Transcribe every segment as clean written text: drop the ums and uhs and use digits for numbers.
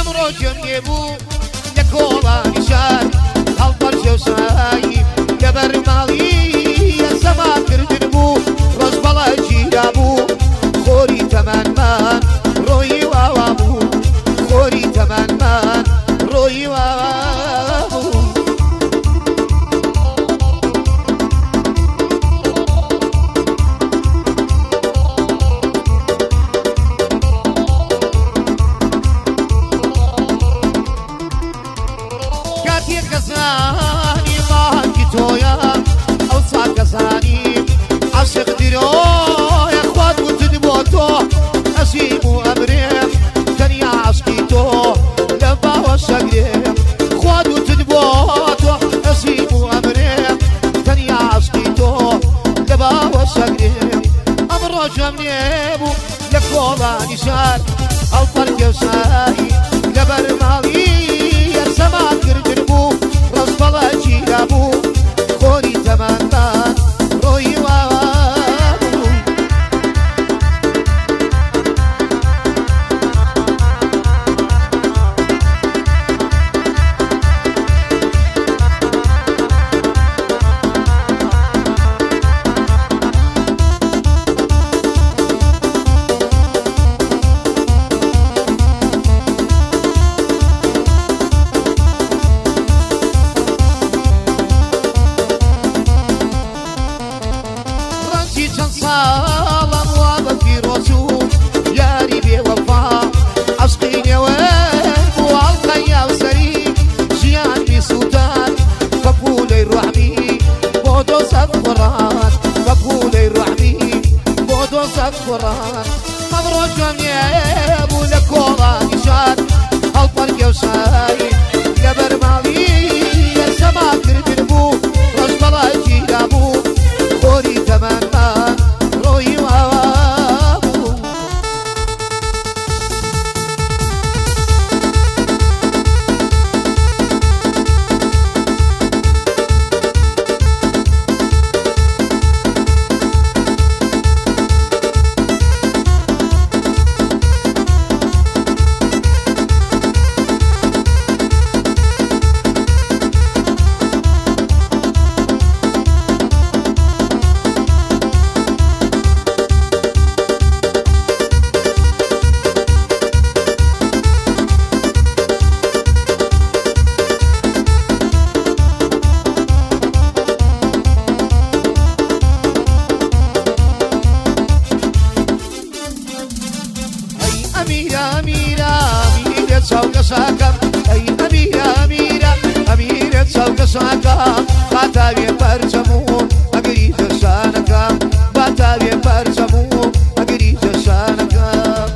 ئەمڕۆ گوێم لێبوو لە کۆڵانی شار هەڵپەرچێ و سایی لەبەر ماڵی سەماکردن بوو ڕۆژ بەڵە گیرا بوو خۆری تەمەنمان ڕۆیی واوا بوو خۆری تەمەنمان ڕۆیی واوا بوو کاتێک کەسانی ماهەنگی تۆیە ئەو چاک کەسانی عاشق دیرۆیە خوات وتن بۆ تۆ ئەسیم و ئەمرێم تەنیا عاشقی تۆ لە باوە شەگرێم خوات وتن بۆ تۆ ئەسیم و ئەمرێم تەنیا عاشقی تۆ لە باوە شەگرێم ئەمڕۆ گوێم لێبوو لە کۆڵانی شار هەڵپەرچێ و سایی لەبەر ماڵی سەماکردن بوو ڕۆژ بەڵە گیرا بوو خۆری تەمەنمان ڕۆیی واوا بوو چەند ساڵم وا بە پیرۆز و یاری بێوەفا عەشقی نێوەر بوو هەڵقەی یاوسەری ژیان بیسووتان بە پوولەی ڕەحمی بۆ دۆزەق قوڕان بە پوولەی ڕەحمی بۆ دۆزەق قوڕان ئەمڕۆ گوێم لێبوو لە کۆڵانی شار هەڵپەرچێ و سایی لەبەر ماڵی سەماکردن بوو ڕۆژ بەڵە گیرا بوو خۆری تەمەنمان ڕۆیی واوا بوو ئەمیرە ئەمیرە ئەمیرە چاوگەشاکەم ئەی ئەمیرە ئەمیرە ئەمیرە چاوگەشاکەم باتاوێ پەرچەم و ئەگەری جەشانەکەم باتاوێ پەرچەم و ئەگەری جەشانەکەم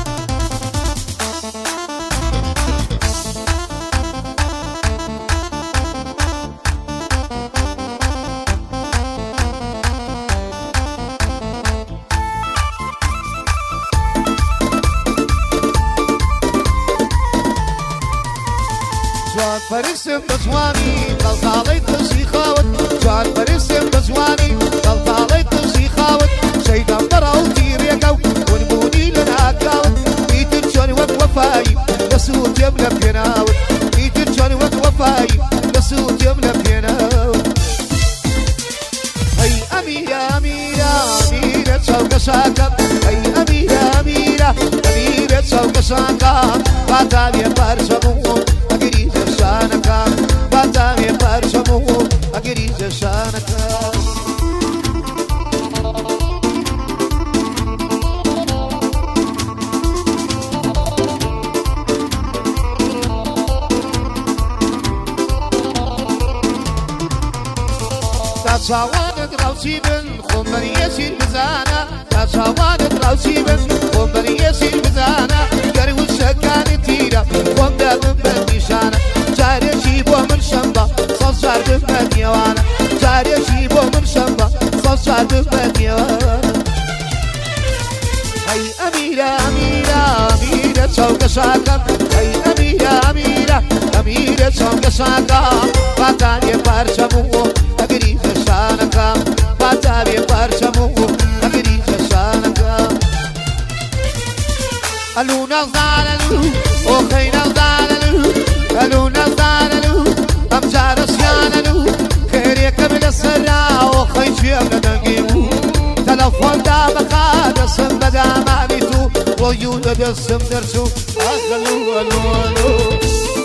جوان پەرستم بە جوانی دڵتاڵەی دڵشی خاوت جوان پەرستم بە جوانی دڵتاڵەی دڵشی خاوت شەیدان بەڕاو تیرێکە و ونبوونی لە ناکاوت ئیتر چۆن وەک وەفایی لە سووتێم لە پێناوت ئیتر چۆن وەک وەفایی لە سووتێم لە پێناوت ئەی ئەمیرە ئەمیرە ئەمیرە چاوگەشاکەم ئەی ئەمیرە ئەمیرە ئەمیرە چاوگەشاکەم باتاوێ پەرچەم و ئەگەری جەشانەکەم باتاوێ پەرچەم و ئەگەری جەشانەکەم تا چاوانت ڕاوچی بن خۆم بەریەسیر بزانە تا چاوانت ڕاوچی بن خۆم بەریەسیر بزانە گەر وشەکانت تیرە خۆم دەبم بە نیشانە جارێکی بۆ من شەمبە سەد جار ببمە نێوانە جارێکی بۆ من شەمبە سەد جار ببمە نێوانە ئەی ئەمیرە ئەمیرە ئەمیرە چاوگەشاکەم ئەی ئەمیرە ئەمیرە ئەمیرە چاوگەشاکەم باتاوێ پەرچەم و ئەگەری جەشانەکەم باتاوێ پەرچەم و ئەگەری جەشانەکەم الو نزار الو وخي نزار الو نزار الو امجار اسيان الو خيريك من السرا وخي شيب لدنقيمو تلفون دامخا دسم بدا مانيتو ويود دسم درسو اخلو الو الو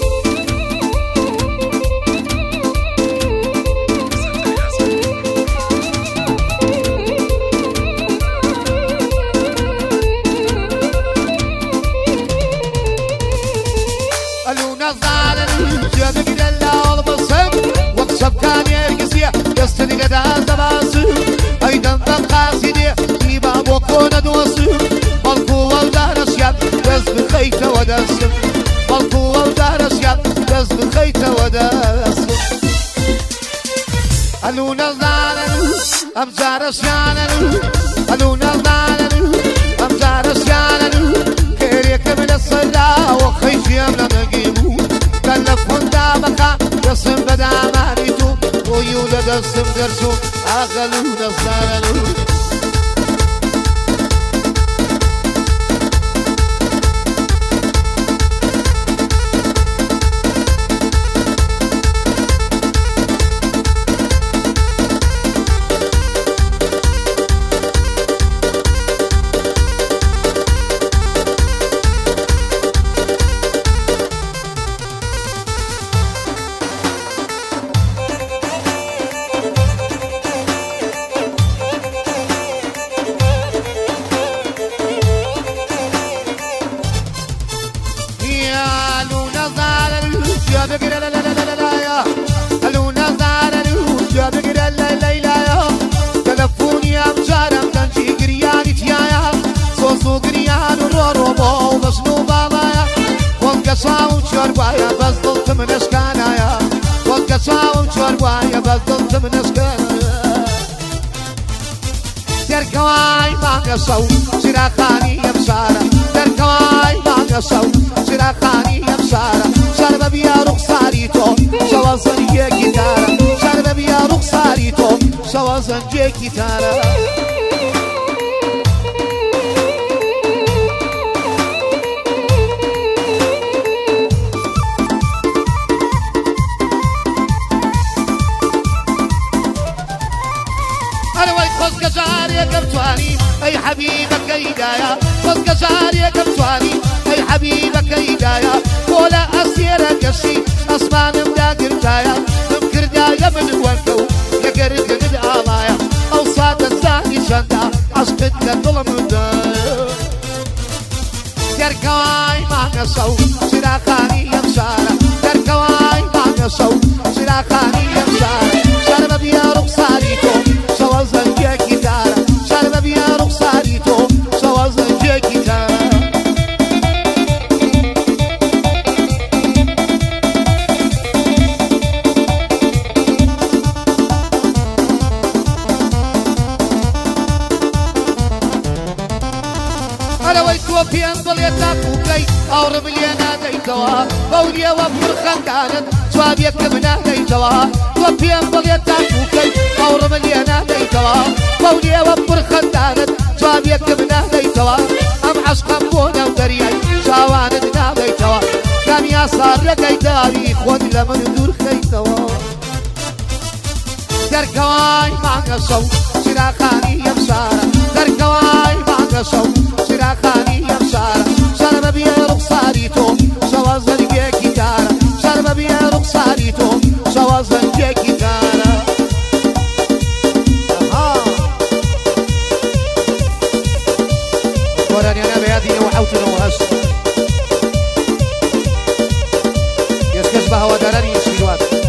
يستني قد عزباسو ايضا بقاسدي يبا بوكونا دوسو مالكو ودار اشياب دز بخيت ودسم مالكو ودار اشياب دز بخيت ودسم الو نزار امزار اشيان الو نزار امزار اشيان كيريك من الصلا وخيش يملا نقيمو تلفون دابقا يصم بدا مانيتو ويولد السم درسو اغلو نزارلو صاوم شربايا بس ضلت من اسكانايا وقت صاوم شربايا بس ضلت من اسكانايا تركواي ما قصو سراخاني يا بسارة تركواي ما قصو سراخاني يا بسارة شرب بيا رخصاريتو سوا زنجي كتارة شرب بيا رخصاريتو سوا زنجي كتارة اي حبيبك هدايا خذ قشاري كمتواني اي حبيبك هدايا ولا اسيرك الشي اسمان مداقر دايا ممكر دايا من وركو يقرد من آلايا او صاد الزاني شندا عشقت لظلم دايا تركواي ما نسو سراخاني يمسارة تركواي ما نسو سراخاني يمسارة شرب بيا رخصاريتو سوا زنجي كتارة شرب بيا رخصاريتو سوا زنجي كتارة أنا ويكو في أنضل يتاكوكي أو رملينا ديتوا بوليا وفر خندانت سوابيك منا ديتوا وفي أنضل يتاكوكي أو رملينا ديتوا بوليا وفر خندانت سوابيك منا ديتوا أم عشقا بونا ودرياي شاواندنا ديتوا كان يا صار لكي تاريخ ودي لمن دور خيتوا دركواي معنا صوت سراخاني يمسارة دركواي معنا صوت سراخاني يمسارة شرب بيا رخصاريتو سوا زنجي كتارة شرب بيا رخصاريتو سوا زنجي كتارة وراني انا بياديني وحوتنا وهش يسكشبها ودراني يسكيلوات